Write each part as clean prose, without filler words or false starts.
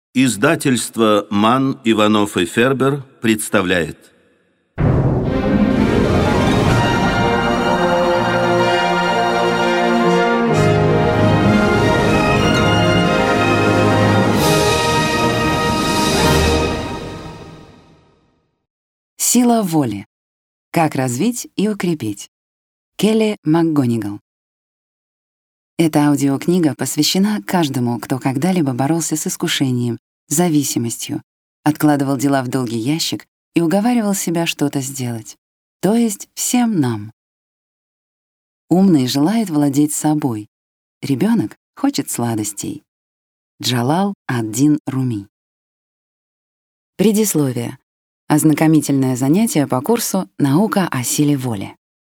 Издательство «Манн, Иванов и Фербер» представляет. Сила воли. Как развить и укрепить. Келли МакГонигал. Эта аудиокнига посвящена каждому, кто когда-либо боролся с искушением, зависимостью, откладывал дела в долгий ящик и уговаривал себя что-то сделать. То есть всем нам. Умный желает владеть собой. Ребенок хочет сладостей. Джалал ад-Дин Руми. Предисловие. Ознакомительное занятие по курсу «Наука о силе воли».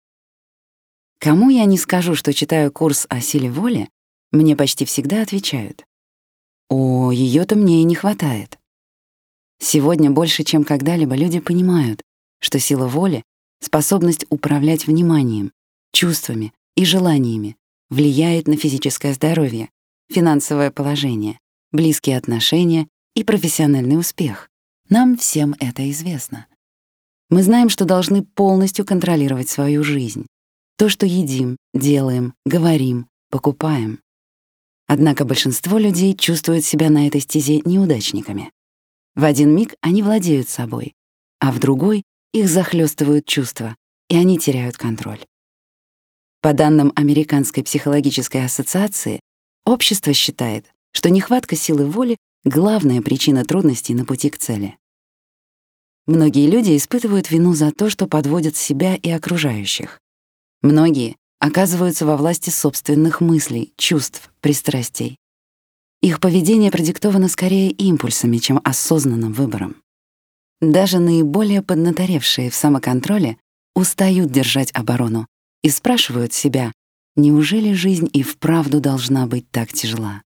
Кому я не скажу, что читаю курс о силе воли, мне почти всегда отвечают: «О, её-то мне и не хватает». Сегодня больше, чем когда-либо, люди понимают, что сила воли — способность управлять вниманием, чувствами и желаниями, влияет на физическое здоровье, финансовое положение, близкие отношения и профессиональный успех. Нам всем это известно. Мы знаем, что должны полностью контролировать свою жизнь. То, что едим, делаем, говорим, покупаем. Однако большинство людей чувствуют себя на этой стезе неудачниками. В один миг они владеют собой, а в другой их захлестывают чувства, и они теряют контроль. По данным Американской психологической ассоциации, общество считает, что нехватка силы воли — главная причина трудностей на пути к цели. Многие люди испытывают вину за то, что подводят себя и окружающих. Многие оказываются во власти собственных мыслей, чувств, пристрастий. Их поведение продиктовано скорее импульсами, чем осознанным выбором. Даже наиболее поднаторевшие в самоконтроле устают держать оборону и спрашивают себя, неужели жизнь и вправду должна быть так тяжела?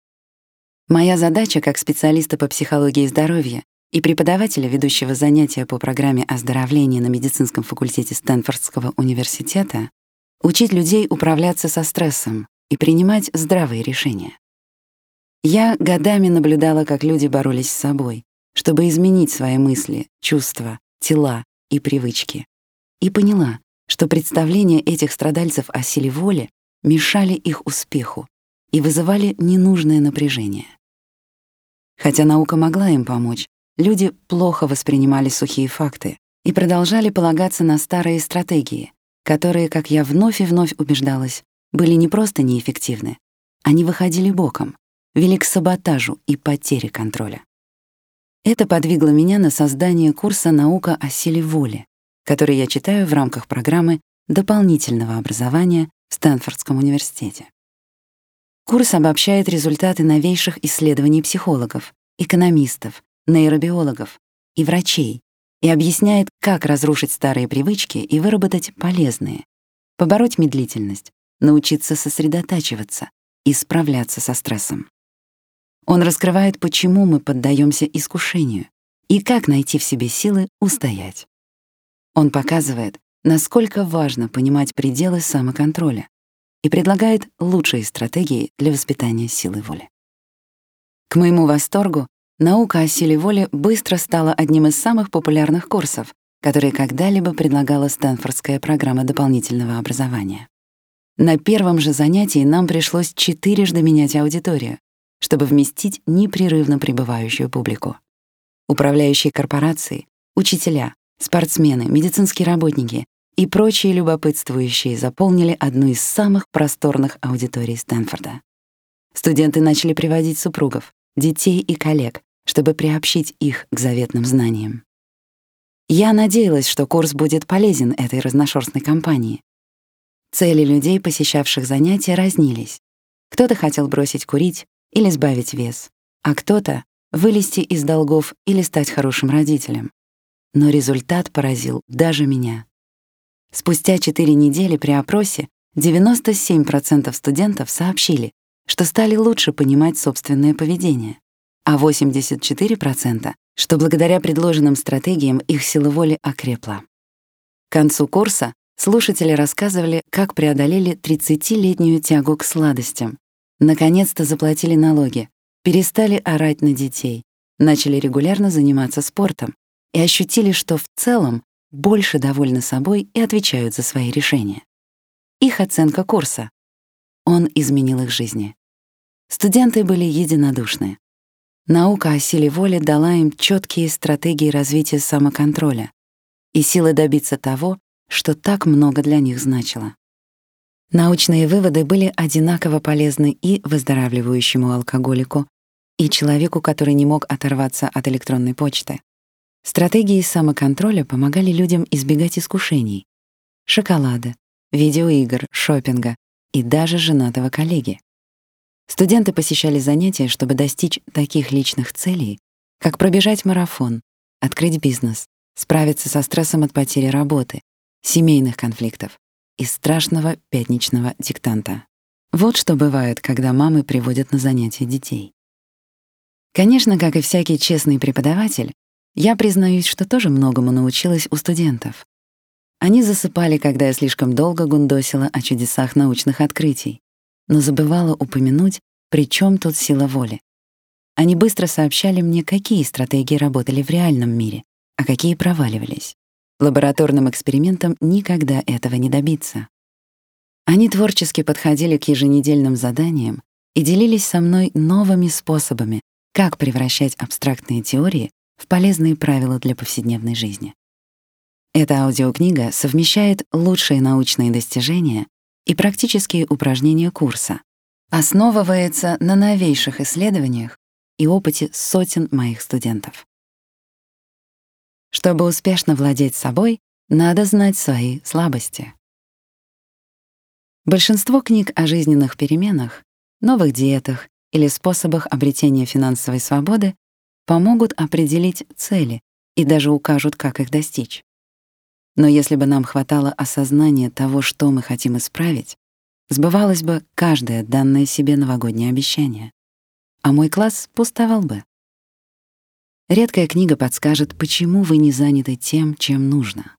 Моя задача как специалиста по психологии здоровья и преподавателя, ведущего занятия по программе оздоровления на медицинском факультете Стэнфордского университета, учить людей управляться со стрессом и принимать здравые решения. Я годами наблюдала, как люди боролись с собой, чтобы изменить свои мысли, чувства, тела и привычки, и поняла, что представления этих страдальцев о силе воли мешали их успеху и вызывали ненужное напряжение. Хотя наука могла им помочь, люди плохо воспринимали сухие факты и продолжали полагаться на старые стратегии, которые, как я вновь и вновь убеждалась, были не просто неэффективны, они выходили боком, вели к саботажу и потере контроля. Это подвигло меня на создание курса «Наука о силе воли», который я читаю в рамках программы дополнительного образования в Стэнфордском университете. Курс обобщает результаты новейших исследований психологов, экономистов, нейробиологов и врачей и объясняет, как разрушить старые привычки и выработать полезные, побороть медлительность, научиться сосредотачиваться и справляться со стрессом. Он раскрывает, почему мы поддаемся искушению и как найти в себе силы устоять. Он показывает, насколько важно понимать пределы самоконтроля и предлагает лучшие стратегии для воспитания силы воли. К моему восторгу, наука о силе воли быстро стала одним из самых популярных курсов, которые когда-либо предлагала Стэнфордская программа дополнительного образования. На первом же занятии нам пришлось 4 менять аудиторию, чтобы вместить непрерывно прибывающую публику. Управляющие корпорации, учителя, спортсмены, медицинские работники и прочие любопытствующие заполнили одну из самых просторных аудиторий Стэнфорда. Студенты начали приводить супругов, детей и коллег, чтобы приобщить их к заветным знаниям. Я надеялась, что курс будет полезен этой разношерстной компании. Цели людей, посещавших занятия, разнились. Кто-то хотел бросить курить или сбавить вес, а кто-то — вылезти из долгов или стать хорошим родителем. Но результат поразил даже меня. Спустя 4 недели при опросе 97% студентов сообщили, что стали лучше понимать собственное поведение, а 84%, что благодаря предложенным стратегиям их сила воли окрепла. К концу курса слушатели рассказывали, как преодолели 30-летнюю тягу к сладостям, наконец-то заплатили налоги, перестали орать на детей, начали регулярно заниматься спортом и ощутили, что в целом больше довольны собой и отвечают за свои решения. Их оценка курса. Он изменил их жизни. Студенты были единодушны. Наука о силе воли дала им четкие стратегии развития самоконтроля и силы добиться того, что так много для них значило. Научные выводы были одинаково полезны и выздоравливающему алкоголику, и человеку, который не мог оторваться от электронной почты. Стратегии самоконтроля помогали людям избегать искушений: шоколада, видеоигр, шопинга и даже женатого коллеги. Студенты посещали занятия, чтобы достичь таких личных целей, как пробежать марафон, открыть бизнес, справиться со стрессом от потери работы, семейных конфликтов и страшного пятничного диктанта. Вот что бывает, когда мамы приводят на занятия детей. Конечно, как и всякий честный преподаватель, я признаюсь, что тоже многому научилась у студентов. Они засыпали, когда я слишком долго гундосила о чудесах научных открытий, но забывала упомянуть, при чем тут сила воли. Они быстро сообщали мне, какие стратегии работали в реальном мире, а какие проваливались. Лабораторным экспериментам никогда этого не добиться. Они творчески подходили к еженедельным заданиям и делились со мной новыми способами, как превращать абстрактные теории в полезные правила для повседневной жизни. Эта аудиокнига совмещает лучшие научные достижения и практические упражнения курса, основывается на новейших исследованиях и опыте сотен моих студентов. Чтобы успешно владеть собой, надо знать свои слабости. Большинство книг о жизненных переменах, новых диетах или способах обретения финансовой свободы помогут определить цели и даже укажут, как их достичь. Но если бы нам хватало осознания того, что мы хотим исправить, сбывалось бы каждое данное себе новогоднее обещание, а мой класс пустовал бы. Редкая книга подскажет, почему вы не заняты тем, чем нужно.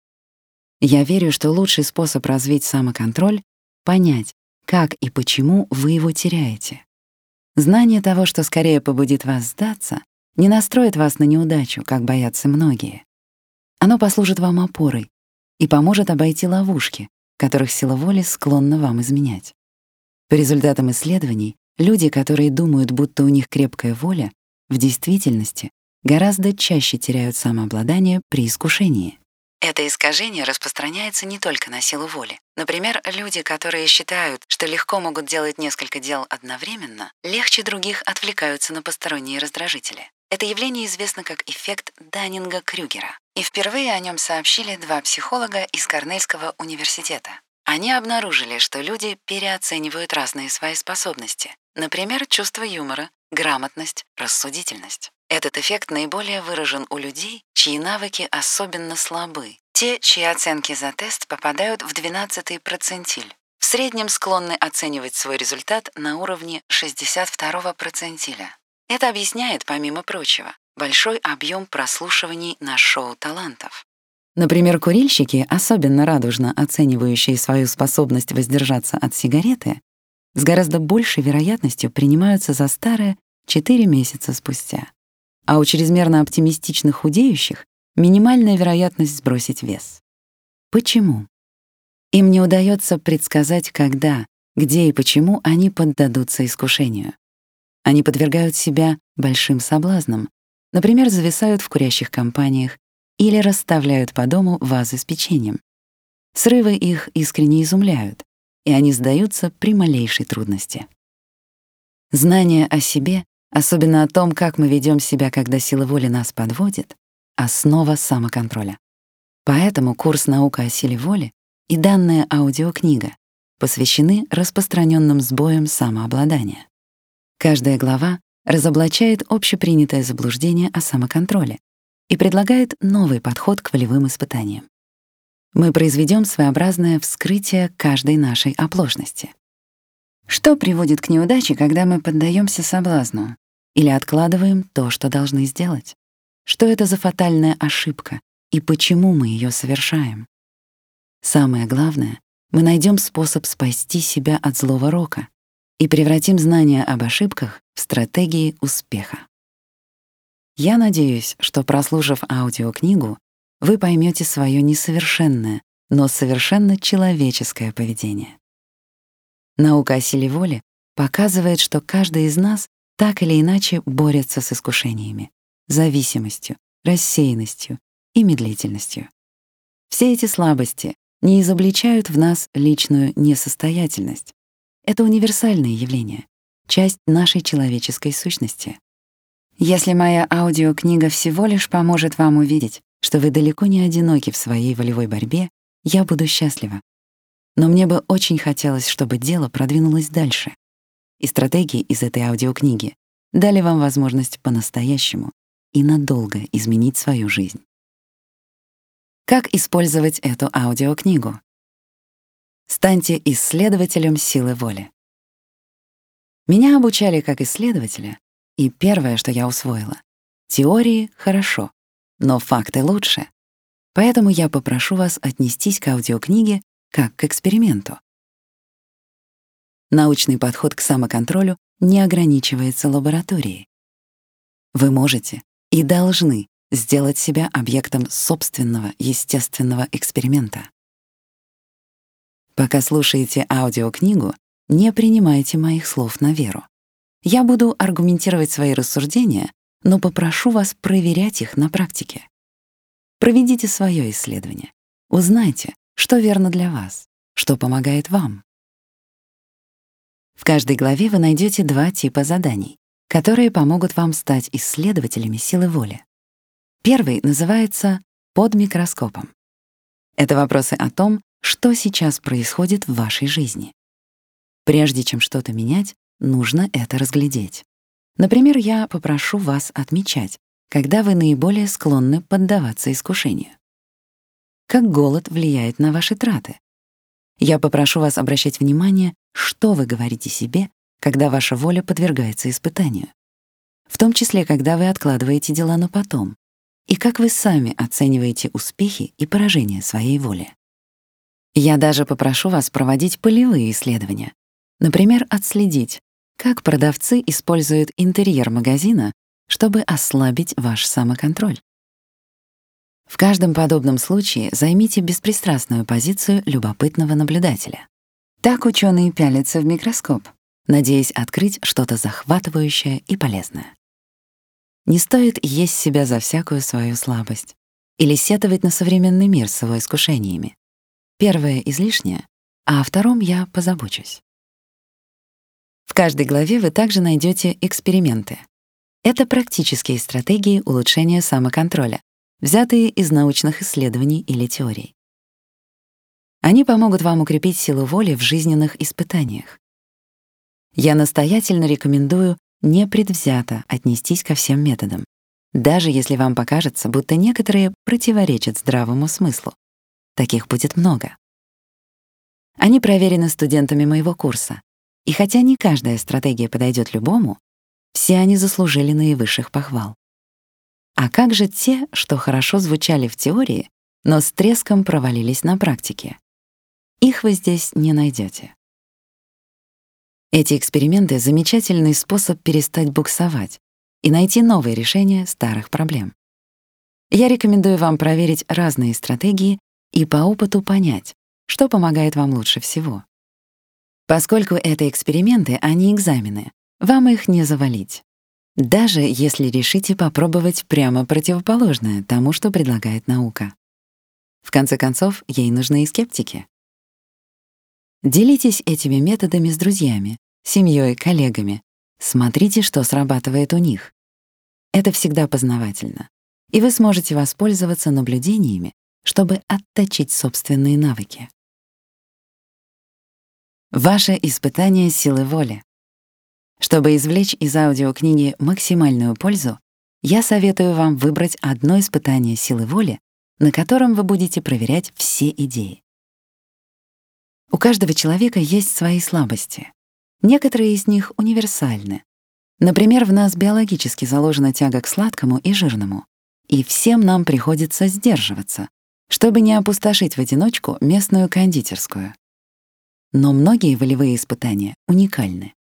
Я верю, что лучший способ развить самоконтроль — понять, как и почему вы его теряете. Знание того, что скорее побудит вас сдаться, не настроит вас на неудачу, как боятся многие. Оно послужит вам опорой и поможет обойти ловушки, которых сила воли склонна вам изменять. По результатам исследований, люди, которые думают, будто у них крепкая воля, в действительности гораздо чаще теряют самообладание при искушении. Это искажение распространяется не только на силу воли. Например, люди, которые считают, что легко могут делать несколько дел одновременно, легче других отвлекаются на посторонние раздражители. Это явление известно как эффект Даннинга-Крюгера. И впервые о нем сообщили два психолога из Корнельского университета. Они обнаружили, что люди переоценивают разные свои способности. Например, чувство юмора, грамотность, рассудительность. Этот эффект наиболее выражен у людей, чьи навыки особенно слабы. Те, чьи оценки за тест попадают в 12-й процентиль. В среднем склонны оценивать свой результат на уровне 62-го процентиля. Это объясняет, помимо прочего, большой объем прослушиваний на шоу талантов. Например, курильщики, особенно радужно оценивающие свою способность воздержаться от сигареты, с гораздо большей вероятностью принимаются за старое 4 месяца спустя. А у чрезмерно оптимистичных худеющих минимальная вероятность сбросить вес. Почему? Им не удается предсказать, когда, где и почему они поддадутся искушению. Они подвергают себя большим соблазнам, например, зависают в курящих компаниях или расставляют по дому вазы с печеньем. Срывы их искренне изумляют, и они сдаются при малейшей трудности. Знание о себе, особенно о том, как мы ведем себя, когда сила воли нас подводит, — основа самоконтроля. Поэтому курс «Наука о силе воли» и данная аудиокнига посвящены распространенным сбоям самообладания. Каждая глава разоблачает общепринятое заблуждение о самоконтроле и предлагает новый подход к волевым испытаниям. Мы произведем своеобразное вскрытие каждой нашей оплошности. Что приводит к неудаче, когда мы поддаемся соблазну или откладываем то, что должны сделать? Что это за фатальная ошибка и почему мы ее совершаем? Самое главное, мы найдем способ спасти себя от злого рока и превратим знания об ошибках в стратегии успеха. Я надеюсь, что, прослушав аудиокнигу, вы поймете свое несовершенное, но совершенно человеческое поведение. Наука о силе воли показывает, что каждый из нас так или иначе борется с искушениями, зависимостью, рассеянностью и медлительностью. Все эти слабости не изобличают в нас личную несостоятельность. Это универсальные явления, часть нашей человеческой сущности. Если моя аудиокнига всего лишь поможет вам увидеть, что вы далеко не одиноки в своей волевой борьбе, я буду счастлива. Но мне бы очень хотелось, чтобы дело продвинулось дальше. И стратегии из этой аудиокниги дали вам возможность по-настоящему и надолго изменить свою жизнь. Как использовать эту аудиокнигу? Станьте исследователем силы воли. Меня обучали как исследователя, и первое, что я усвоила — теории хорошо, но факты лучше. Поэтому я попрошу вас отнестись к аудиокниге как к эксперименту. Научный подход к самоконтролю не ограничивается лабораторией. Вы можете и должны сделать себя объектом собственного естественного эксперимента. Пока слушаете аудиокнигу, не принимайте моих слов на веру. Я буду аргументировать свои рассуждения, но попрошу вас проверять их на практике. Проведите свое исследование. Узнайте, что верно для вас, что помогает вам. В каждой главе вы найдете 2 типа заданий, которые помогут вам стать исследователями силы воли. Первый называется «Под микроскопом». Это вопросы о том, что сейчас происходит в вашей жизни. Прежде чем что-то менять, нужно это разглядеть. Например, я попрошу вас отмечать, когда вы наиболее склонны поддаваться искушению. Как голод влияет на ваши траты. Я попрошу вас обращать внимание, что вы говорите себе, когда ваша воля подвергается испытанию. В том числе, когда вы откладываете дела на потом, и как вы сами оцениваете успехи и поражения своей воли. Я даже попрошу вас проводить полевые исследования. Например, отследить, как продавцы используют интерьер магазина, чтобы ослабить ваш самоконтроль. В каждом подобном случае займите беспристрастную позицию любопытного наблюдателя. Так ученые пялятся в микроскоп, надеясь открыть что-то захватывающее и полезное. Не стоит есть себя за всякую свою слабость или сетовать на современный мир с его искушениями. Первое излишнее, а о втором я позабочусь. В каждой главе вы также найдете эксперименты. Это практические стратегии улучшения самоконтроля, взятые из научных исследований или теорий. Они помогут вам укрепить силу воли в жизненных испытаниях. Я настоятельно рекомендую непредвзято отнестись ко всем методам, даже если вам покажется, будто некоторые противоречат здравому смыслу. Таких будет много. Они проверены студентами моего курса, и хотя не каждая стратегия подойдет любому, все они заслужили наивысших похвал. А как же те, что хорошо звучали в теории, но с треском провалились на практике? Их вы здесь не найдете. Эти эксперименты — замечательный способ перестать буксовать и найти новые решения старых проблем. Я рекомендую вам проверить разные стратегии и по опыту понять, что помогает вам лучше всего. Поскольку это эксперименты, а не экзамены, вам их не завалить, даже если решите попробовать прямо противоположное тому, что предлагает наука. В конце концов, ей нужны и скептики. Делитесь этими методами с друзьями, семьей, коллегами. Смотрите, что срабатывает у них. Это всегда познавательно, и вы сможете воспользоваться наблюдениями, чтобы отточить собственные навыки. Ваше испытание силы воли. Чтобы извлечь из аудиокниги максимальную пользу, я советую вам выбрать одно испытание силы воли, на котором вы будете проверять все идеи. У каждого человека есть свои слабости. Некоторые из них универсальны. Например, в нас биологически заложена тяга к сладкому и жирному, и всем нам приходится сдерживаться, чтобы не опустошить в одиночку местную кондитерскую. Но многие волевые испытания уникальны.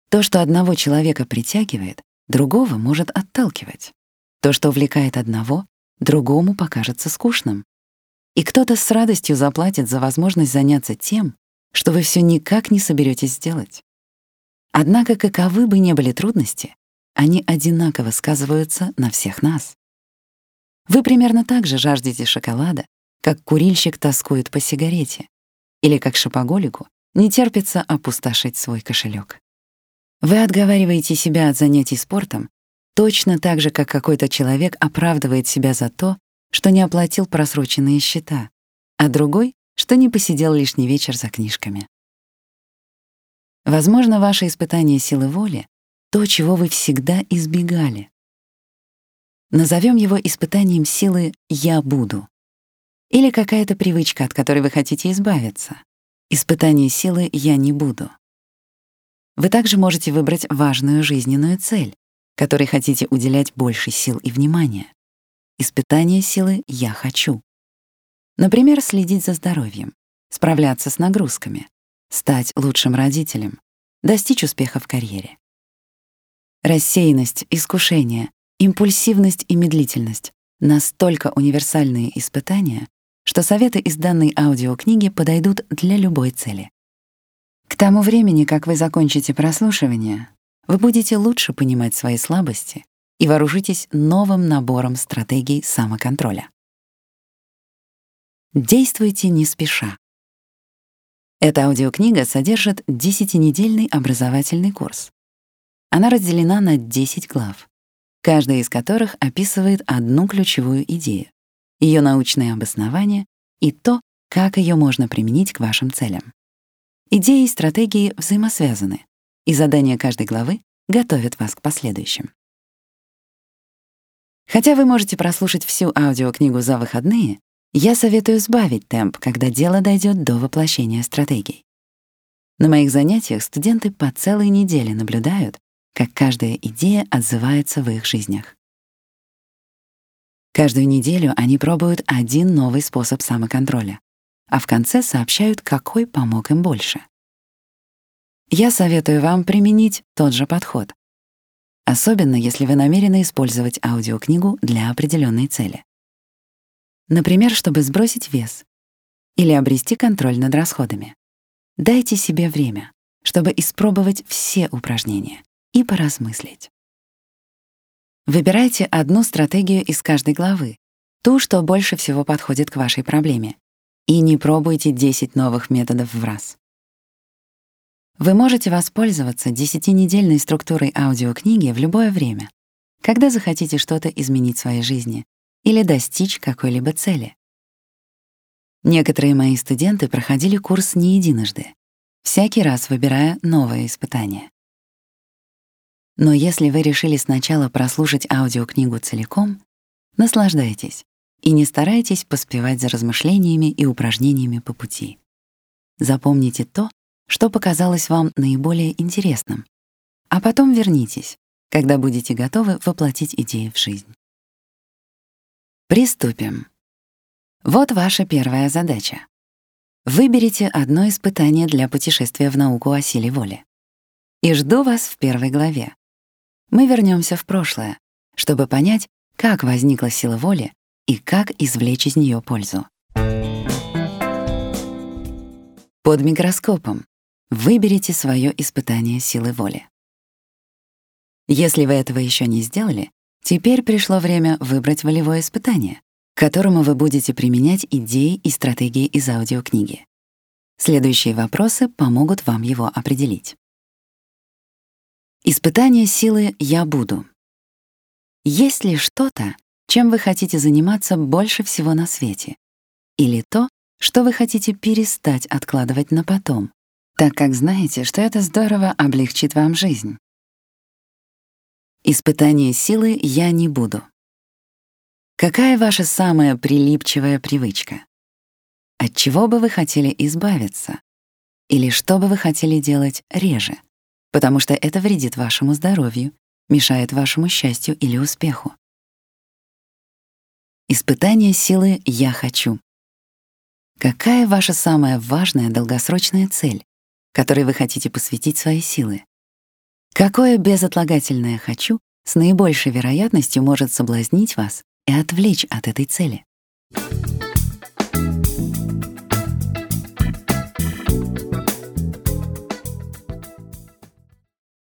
То, что одного человека притягивает, другого может отталкивать. То, что увлекает одного, другому покажется скучным. И кто-то с радостью заплатит за возможность заняться тем, что вы все никак не соберетесь сделать. Однако, каковы бы ни были трудности, они одинаково сказываются на всех нас. Вы примерно так же жаждете шоколада, как курильщик тоскует по сигарете, или как шопоголику не терпится опустошить свой кошелек. Вы отговариваете себя от занятий спортом точно так же, как какой-то человек оправдывает себя за то, что не оплатил просроченные счета, а другой, что не посидел лишний вечер за книжками. Возможно, ваше испытание силы воли — то, чего вы всегда избегали. Назовем его испытанием силы «я буду». Или какая-то привычка, от которой вы хотите избавиться. Испытание силы «я не буду». Вы также можете выбрать важную жизненную цель, которой хотите уделять больше сил и внимания. Испытание силы «я хочу». Например, следить за здоровьем, справляться с нагрузками, стать лучшим родителем, достичь успеха в карьере. Рассеянность, искушение, импульсивность и медлительность — настолько универсальные испытания, что советы из данной аудиокниги подойдут для любой цели. К тому времени, как вы закончите прослушивание, вы будете лучше понимать свои слабости и вооружитесь новым набором стратегий самоконтроля. Действуйте не спеша. Эта аудиокнига содержит 10-недельный образовательный курс. Она разделена на 10 глав, каждая из которых описывает одну ключевую идею, ее научное обоснование и то, как ее можно применить к вашим целям. Идеи и стратегии взаимосвязаны, и задания каждой главы готовят вас к последующим. Хотя вы можете прослушать всю аудиокнигу за выходные, я советую сбавить темп, когда дело дойдет до воплощения стратегий. На моих занятиях студенты по целой неделе наблюдают, как каждая идея отзывается в их жизнях. Каждую неделю они пробуют один новый способ самоконтроля, а в конце сообщают, какой помог им больше. Я советую вам применить тот же подход, особенно если вы намерены использовать аудиокнигу для определенной цели. Например, чтобы сбросить вес или обрести контроль над расходами. Дайте себе время, чтобы испробовать все упражнения и поразмыслить. Выбирайте одну стратегию из каждой главы, ту, что больше всего подходит к вашей проблеме, и не пробуйте 10 новых методов в раз. Вы можете воспользоваться 10-недельной структурой аудиокниги в любое время, когда захотите что-то изменить в своей жизни или достичь какой-либо цели. Некоторые мои студенты проходили курс не единожды, всякий раз выбирая новое испытание. Но если вы решили сначала прослушать аудиокнигу целиком, наслаждайтесь и не старайтесь поспевать за размышлениями и упражнениями по пути. Запомните то, что показалось вам наиболее интересным, а потом вернитесь, когда будете готовы воплотить идеи в жизнь. Приступим. Вот ваша первая задача. Выберите одно испытание для путешествия в науку о силе воли. И жду вас в первой главе. Мы вернемся в прошлое, чтобы понять, как возникла сила воли и как извлечь из нее пользу. Под микроскопом выберите свое испытание силы воли. Если вы этого еще не сделали, теперь пришло время выбрать волевое испытание, к которому вы будете применять идеи и стратегии из аудиокниги. Следующие вопросы помогут вам его определить. Испытание силы «Я буду». Есть ли что-то, чем вы хотите заниматься больше всего на свете? Или то, что вы хотите перестать откладывать на потом, так как знаете, что это здорово облегчит вам жизнь? Испытание силы «Я не буду». Какая ваша самая прилипчивая привычка? От чего бы вы хотели избавиться? Или что бы вы хотели делать реже? Потому что это вредит вашему здоровью, мешает вашему счастью или успеху. Испытание силы «Я хочу». Какая ваша самая важная долгосрочная цель, которой вы хотите посвятить свои силы? Какое безотлагательное «хочу» с наибольшей вероятностью может соблазнить вас и отвлечь от этой цели?